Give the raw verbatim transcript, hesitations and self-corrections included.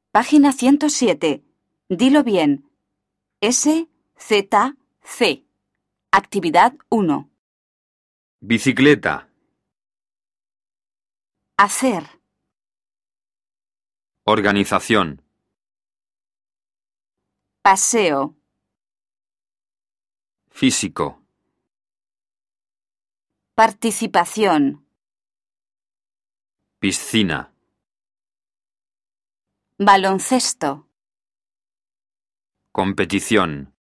Página ciento siete. Dilo bien. S Z C. Actividad uno. Bicicleta. Hacer. Organización. Paseo. Físico. Participación. Piscina. Baloncesto. Competición.